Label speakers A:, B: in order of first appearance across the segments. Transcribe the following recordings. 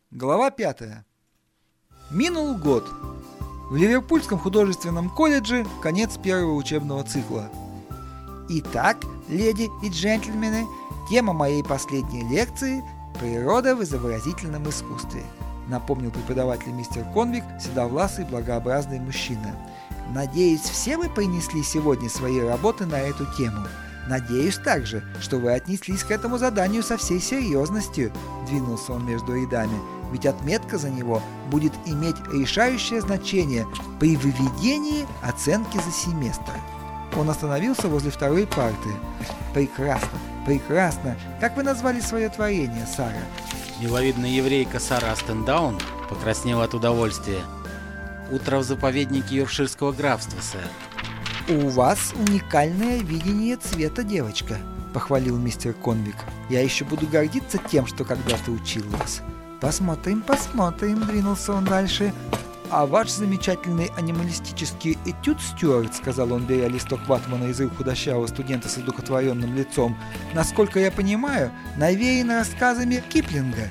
A: Глава 5. Минул год. В Ливерпульском художественном колледже конец первого учебного цикла. Итак, леди и джентльмены, тема моей последней лекции – природа в изобразительном искусстве, напомнил преподаватель мистер Конвик, седовласый благообразный мужчина. Надеюсь, все вы принесли сегодня свои работы на эту тему. Надеюсь также, что вы отнеслись к этому заданию со всей серьезностью, двинулся он между рядами, ведь отметка за него будет иметь решающее значение при выведении оценки за семестр. Он остановился возле второй парты. Прекрасно, прекрасно. Как вы назвали свое творение, Сара?
B: Миловидная еврейка Сара Астендаун покраснела от удовольствия. Утро в заповеднике Йоркширского графства, сэр.
A: «У вас уникальное видение цвета, девочка», — похвалил мистер Конвик. «Я еще буду гордиться тем, что когда-то учил вас». «Посмотрим, посмотрим», — двинулся он дальше. «А ваш замечательный анималистический этюд, Стюарт», — сказал он, беря листок ватмана из рук худощавого студента с одухотворенным лицом, «насколько я понимаю, навеян рассказами Киплинга».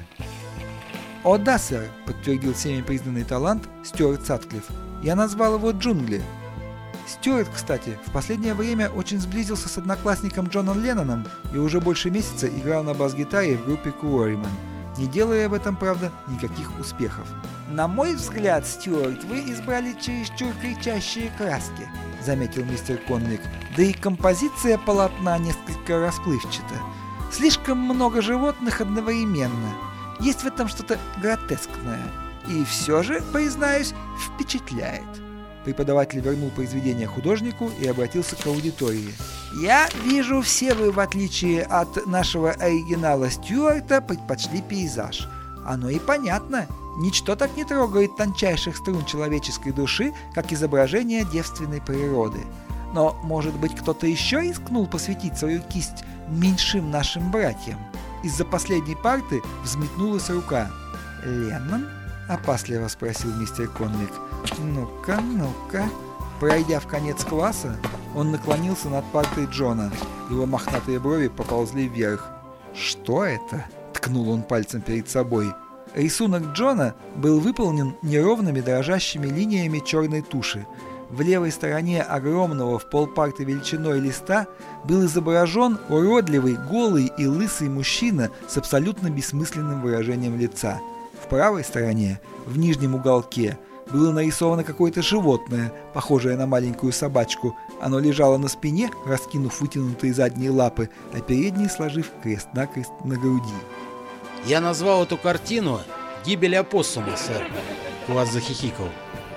A: «О да, сэр», — подтвердил всеми признанный талант Стюарт Сатклифф. «Я назвал его «Джунгли». Стюарт, кстати, в последнее время очень сблизился с одноклассником Джоном Ленноном и уже больше месяца играл на бас-гитаре в группе Quarrymen, не делая в этом, правда, никаких успехов. «На мой взгляд, Стюарт, вы избрали чересчур кричащие краски», — заметил мистер Конвик. «Да и композиция полотна несколько расплывчата. Слишком много животных одновременно. Есть в этом что-то гротескное. И все же, признаюсь, впечатляет». Преподаватель вернул произведение художнику и обратился к аудитории. «Я вижу, все вы, в отличие от нашего оригинала Стюарта, предпочли пейзаж. Оно и понятно. Ничто так не трогает тончайших струн человеческой души, как изображение девственной природы. Но, может быть, кто-то еще рискнул посвятить свою кисть меньшим нашим братьям?» Из-за последней парты взметнулась рука. «Леннон?» — опасливо спросил мистер Конвик. «Ну-ка, ну-ка». Пройдя в конец класса, он наклонился над партой Джона. Его мохнатые брови поползли вверх. «Что это?» — ткнул он пальцем перед собой. Рисунок Джона был выполнен неровными дрожащими линиями черной туши. В левой стороне огромного в полпарты величиной листа был изображен уродливый, голый и лысый мужчина с абсолютно бессмысленным выражением лица. В правой стороне, в нижнем уголке, было нарисовано какое-то животное, похожее на маленькую собачку. Оно лежало на спине, раскинув вытянутые задние лапы, а передние сложив крест-накрест на груди.
B: «Я назвал эту картину «Гибель опоссума», сэр», — Класс захихикал.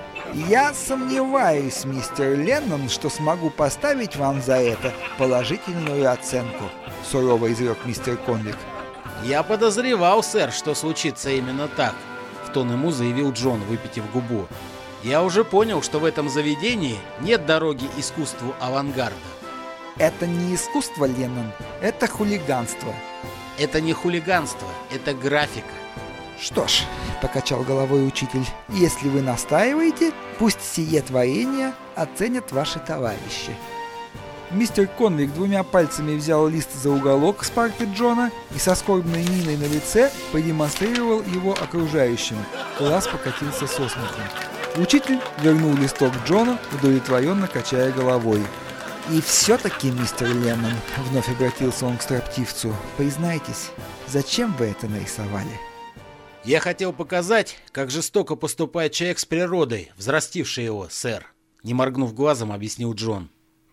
A: «Я сомневаюсь, мистер Леннон, что смогу поставить вам за это положительную оценку», — сурово изрек мистер Конвик.
B: «Я подозревал, сэр, что случится именно так», — в тон ему заявил Джон, выпитив губу. «Я уже понял, что в этом заведении нет дороги искусству авангарда».
A: «Это не искусство, Леннон, это хулиганство».
B: «Это не хулиганство, это графика».
A: «Что ж», — покачал головой учитель, — «если вы настаиваете, пусть сие творение оценят ваши товарищи». Мистер Конвик двумя пальцами взял лист за уголок с парты Джона и со скорбной миной на лице продемонстрировал его окружающим. Класс покатился со смехом. Учитель вернул листок Джону, удовлетворенно качая головой. «И все-таки, мистер Леннон», — вновь обратился он к строптивцу, — «признайтесь, зачем вы это нарисовали?»
B: «Я хотел показать, как жестоко поступает человек с природой, взрастивший его, сэр», — не моргнув глазом, объяснил Джон.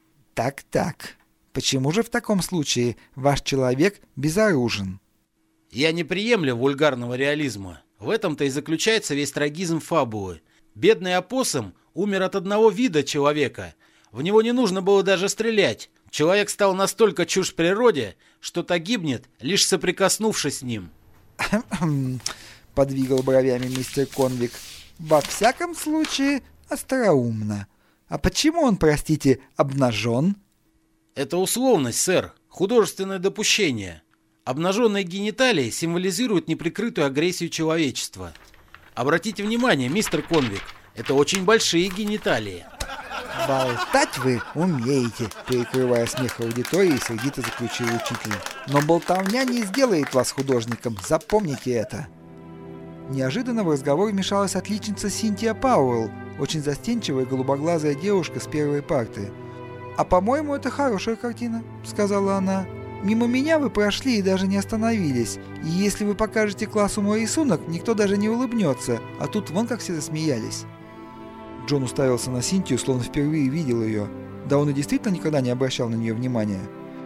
A: «Так. Почему же в таком случае ваш человек безоружен?»
B: «Я не приемлю вульгарного реализма. В этом-то и заключается весь трагизм фабулы. Бедный опоссум умер от одного вида человека. В него не нужно было даже стрелять. Человек стал настолько чужд природе, что та гибнет, лишь соприкоснувшись с ним».
A: Подвигал бровями мистер Конвик. «Во всяком случае, остроумно. А почему он, простите, обнажен?»
B: «Это условность, сэр. Художественное допущение. Обнаженные гениталии символизируют неприкрытую агрессию человечества. Обратите внимание, мистер Конвик, это очень большие гениталии».
A: «Болтать вы умеете», — перекрывая смех аудитории, сердито заключил учитель. «Но болтовня не сделает вас художником, запомните это». Неожиданно в разговор вмешалась отличница Синтия Пауэлл, очень застенчивая голубоглазая девушка с первой парты. «А по-моему, это хорошая картина», — сказала она. «Мимо меня вы прошли и даже не остановились. И если вы покажете классу мой рисунок, никто даже не улыбнется, а тут вон как все засмеялись». Джон уставился на Синтию, словно впервые видел ее. Да он и действительно никогда не обращал на нее внимания.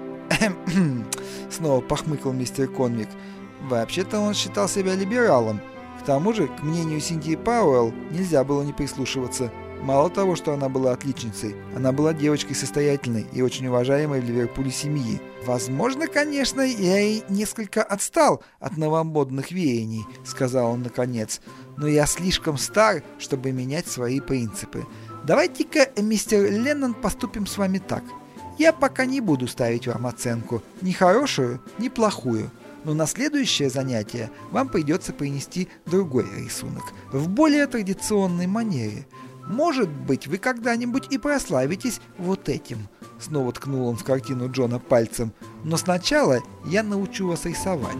A: Снова похмыкал мистер Конвик. Вообще-то он считал себя либералом. К тому же, к мнению Синтии Пауэлл нельзя было не прислушиваться. Мало того, что она была отличницей, она была девочкой состоятельной и очень уважаемой в Ливерпуле семьи. «Возможно, конечно, я и несколько отстал от новомодных веяний», — сказал он наконец. «Но я слишком стар, чтобы менять свои принципы. Давайте-ка, мистер Леннон, поступим с вами так. Я пока не буду ставить вам оценку, ни хорошую, ни плохую. Но на следующее занятие вам придется принести другой рисунок, в более традиционной манере. Может быть, вы когда-нибудь и прославитесь вот этим». Снова ткнул он в картину Джона пальцем. «Но сначала я научу вас рисовать».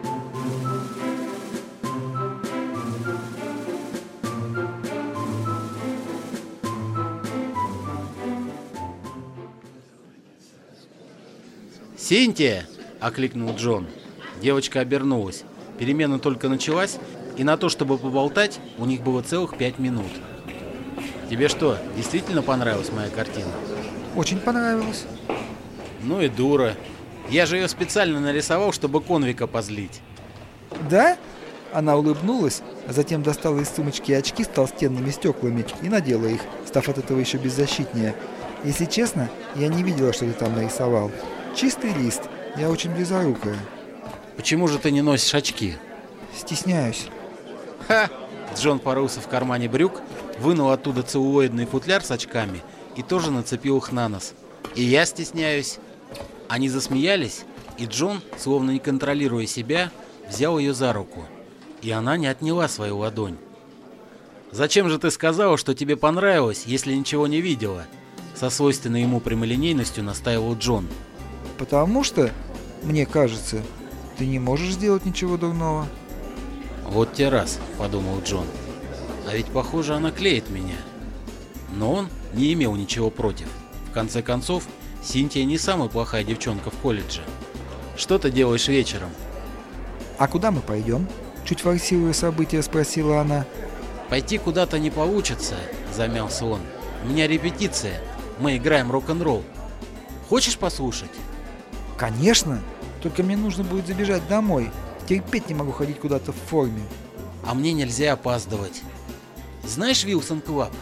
B: «Синтия!» — окликнул Джон. Девочка обернулась. Перемена только началась, и на то, чтобы поболтать, у них было целых 5 минут. «Тебе что, действительно понравилась моя картина?»
A: «Очень понравилось».
B: «Ну и дура. Я же ее специально нарисовал, чтобы Конвика позлить».
A: «Да?» Она улыбнулась, а затем достала из сумочки очки с толстенными стеклами и надела их, став от этого еще беззащитнее. «Если честно, я не видела, что ты там нарисовал. Чистый лист. Я очень близорукая».
B: «Почему же ты не носишь очки?»
A: «Стесняюсь».
B: «Ха!» Джон порылся в кармане брюк, вынул оттуда целлулоидный футляр с очками и тоже нацепил их на нос. «И я стесняюсь». Они засмеялись, и Джон, словно не контролируя себя, взял ее за руку. И она не отняла свою ладонь. «Зачем же ты сказала, что тебе понравилось, если ничего не видела?» Со свойственной ему прямолинейностью настаивал Джон.
A: «Потому что, мне кажется, ты не можешь сделать ничего дурного».
B: «Вот те раз», — подумал Джон. «А ведь, похоже, она клеит меня». Но он не имел ничего против. В конце концов, Синтия не самая плохая девчонка в колледже. «Что ты делаешь вечером?»
A: «А куда мы пойдем?» Чуть форсируя события, спросила она.
B: «Пойти куда-то не получится», — замялся он. «У меня репетиция. Мы играем рок-н-ролл. Хочешь послушать?»
A: «Конечно! Только мне нужно будет забежать домой. Терпеть не могу ходить куда-то в форме».
B: «А мне нельзя опаздывать. Знаешь Вилсон Клаб?»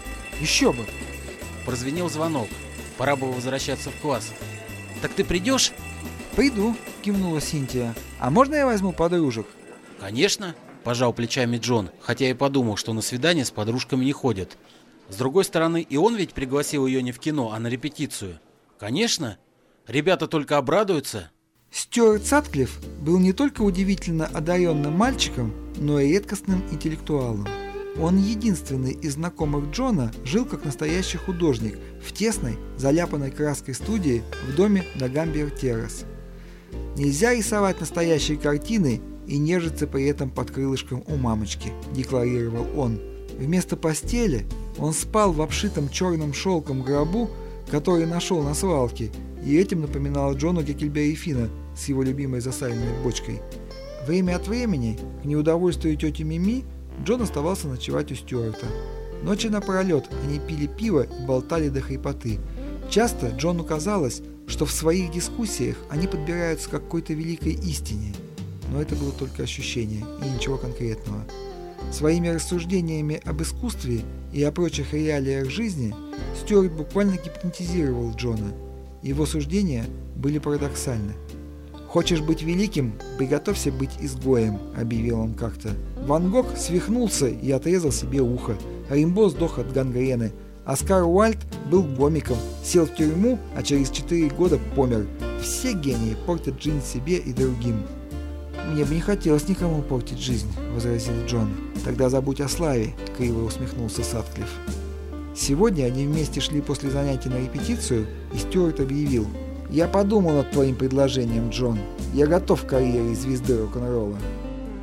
A: «Еще бы!»
B: Прозвенел звонок. Пора было возвращаться в класс. «Так ты придешь?»
A: «Приду», — кивнула Синтия. «А можно я возьму подружек?»
B: «Конечно», — пожал плечами Джон, хотя и подумал, что на свидание с подружками не ходят. С другой стороны, и он ведь пригласил ее не в кино, а на репетицию. «Конечно. Ребята только обрадуются».
A: Стюарт Сатклифф был не только удивительно одаренным мальчиком, но и редкостным интеллектуалом. Он единственный из знакомых Джона жил как настоящий художник в тесной, заляпанной краской студии в доме на Гамбер-Террас. «Нельзя рисовать настоящие картины и нежиться при этом под крылышком у мамочки», – декларировал он. Вместо постели он спал в обшитом черным шелком гробу, который нашел на свалке, и этим напоминал Джону Геккельберри Финна с его любимой засаленной бочкой. Время от времени, к неудовольствию тети Мими, Джон оставался ночевать у Стюарта. Ночи напролет они пили пиво и болтали до хрипоты. Часто Джону казалось, что в своих дискуссиях они подбираются к какой-то великой истине. Но это было только ощущение и ничего конкретного. Своими рассуждениями об искусстве и о прочих реалиях жизни Стюарт буквально гипнотизировал Джона. Его суждения были парадоксальны. «Хочешь быть великим? Приготовься быть изгоем», — объявил он как-то. Ван Гог свихнулся и отрезал себе ухо. Римбо сдох от гангрены. Оскар Уайльд был гомиком, сел в тюрьму, а через 4 года помер. Все гении портят жизнь себе и другим. «Мне бы не хотелось никому портить жизнь», — возразил Джон. «Тогда забудь о славе», — криво усмехнулся Сатклифф. Сегодня они вместе шли после занятий на репетицию, и Стюарт объявил: «Я подумал над твоим предложением, Джон. Я готов к карьере звезды рок-н-ролла».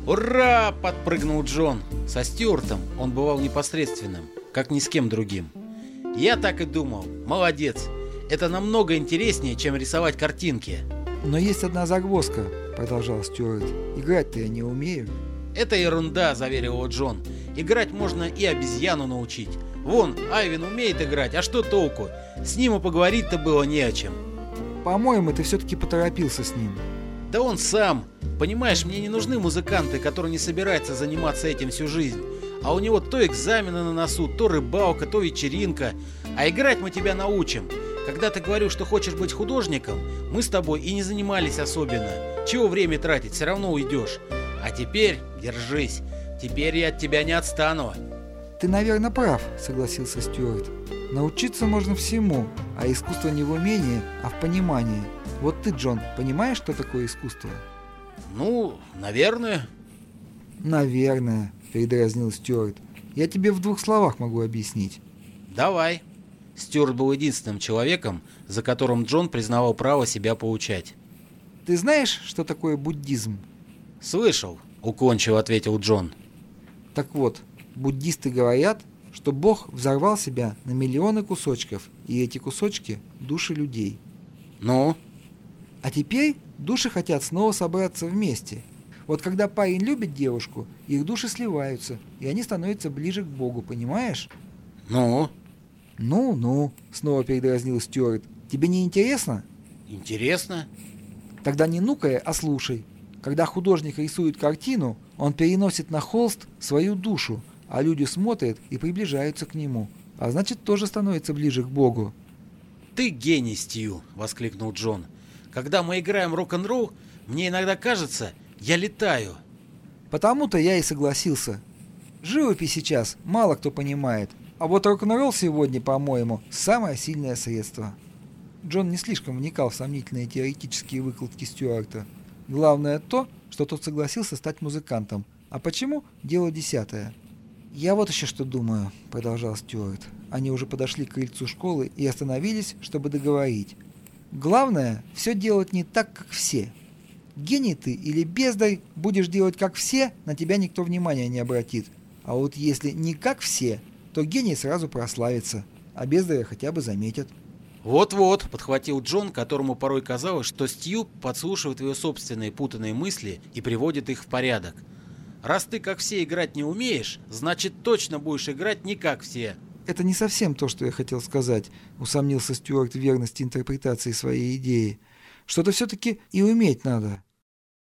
B: «Ура!» – подпрыгнул Джон. Со Стюартом он бывал непосредственным, как ни с кем другим. «Я так и думал. Молодец. Это намного интереснее, чем рисовать картинки».
A: «Но есть одна загвоздка», — продолжал Стюарт. «Играть-то я не умею».
B: «Это ерунда», — заверил его Джон. «Играть можно и обезьяну научить. Вон, Айвен умеет играть, а что толку? С ним и поговорить-то было не о чем».
A: «По-моему, ты все-таки поторопился с ним».
B: «Да он сам. Понимаешь, мне не нужны музыканты, которые не собираются заниматься этим всю жизнь. А у него то экзамены на носу, то рыбалка, то вечеринка. А играть мы тебя научим. Когда ты говорил, что хочешь быть художником, мы с тобой и не занимались особенно. Чего время тратить, все равно уйдешь. А теперь держись. Теперь я от тебя не отстану».
A: «Ты, наверное, прав», — согласился Стюарт. «Научиться можно всему, а искусство не в умении, а в понимании. Вот ты, Джон, понимаешь, что такое искусство?»
B: «Ну, наверное».
A: «Наверное», — передразнил Стюарт. «Я тебе в 2 словах могу объяснить».
B: «Давай». Стюарт был единственным человеком, за которым Джон признавал право себя поучать.
A: «Ты знаешь, что такое буддизм?»
B: «Слышал», — уклончиво ответил Джон.
A: Так вот, буддисты говорят, что Бог взорвал себя на миллионы кусочков, и эти кусочки – души людей.
B: «Ну?»
A: А теперь души хотят снова собраться вместе. Вот когда парень любит девушку, их души сливаются, и они становятся ближе к Богу, понимаешь?
B: «Ну?»
A: «Ну-ну», — снова передразнил Стюарт. «Тебе не интересно?»
B: «Интересно?»
A: «Тогда не нукай, а слушай. Когда художник рисует картину, он переносит на холст свою душу, а люди смотрят и приближаются к нему, а значит, тоже становятся ближе к Богу».
B: «Ты гений, Стью!» — воскликнул Джон. «Когда мы играем рок-н-ролл, мне иногда кажется, я летаю».
A: «Потому-то я и согласился. Живопись сейчас мало кто понимает, а вот рок-н-ролл сегодня, по-моему, самое сильное средство». Джон не слишком вникал в сомнительные теоретические выкладки Стюарта. Главное то, что тот согласился стать музыкантом. А почему – дело 10-е. «Я вот еще что думаю», – продолжал Стюарт. Они уже подошли к крыльцу школы и остановились, чтобы договорить. «Главное – все делать не так, как все. Гений ты или бездарь, будешь делать как все, на тебя никто внимания не обратит. А вот если не как все, то гений сразу прославится, а бездаря хотя бы заметят».
B: «Вот-вот», — подхватил Джон, которому порой казалось, что Стью подслушивает его собственные путанные мысли и приводит их в порядок. «Раз ты как все играть не умеешь, значит точно будешь играть не как все».
A: «Это не совсем то, что я хотел сказать», — усомнился Стюарт в верности интерпретации своей идеи. «Что-то все-таки и уметь надо».